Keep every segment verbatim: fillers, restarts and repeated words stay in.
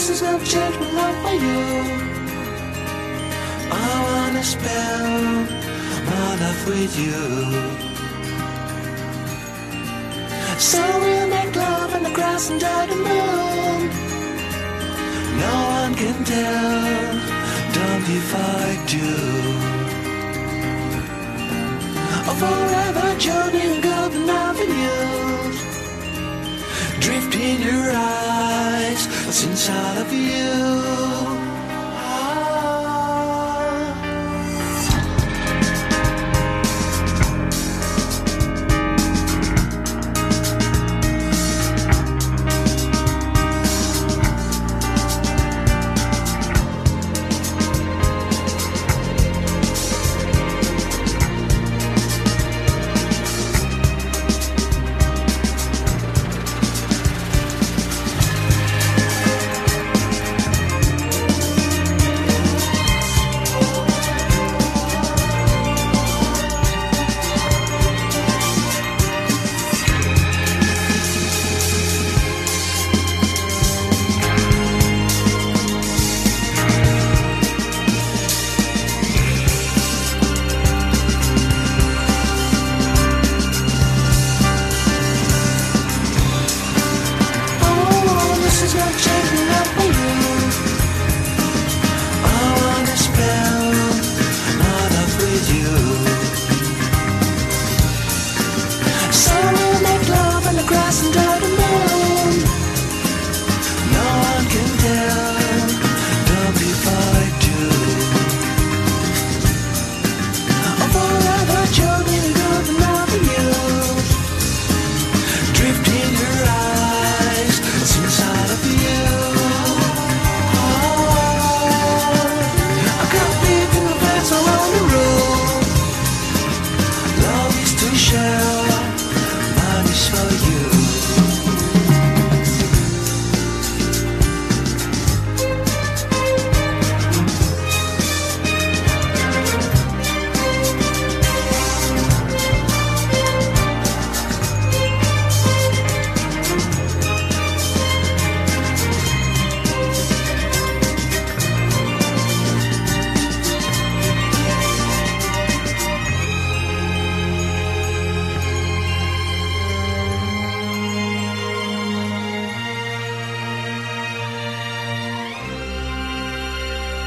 has never changed my love for you. I wanna spend my life with you. So we'll make love on the grass under the moon. No one can tell, don't if I do. A forever journey in golden avenues. Drift in your eyes, what's inside of you? Grass under the moon. No one can tell, don't if I do. A forever journey to golden avenues. Drift in your eyes, what's inside of you? Oh, I got beat in the face around the room. Love is to share, mine is for you.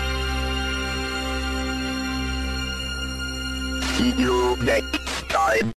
See you next time.